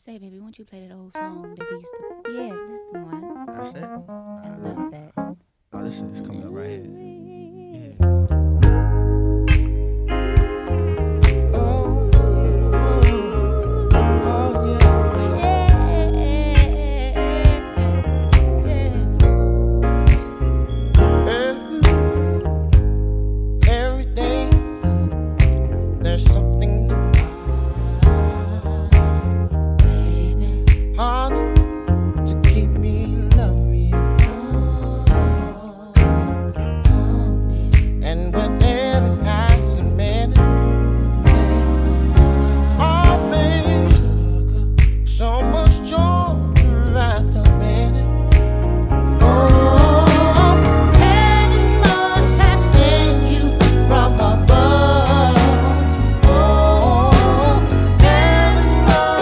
say, baby, won't you play that old song that we used to? Yes, that's the one. That's it. I love that. Oh, this shit is coming up right here.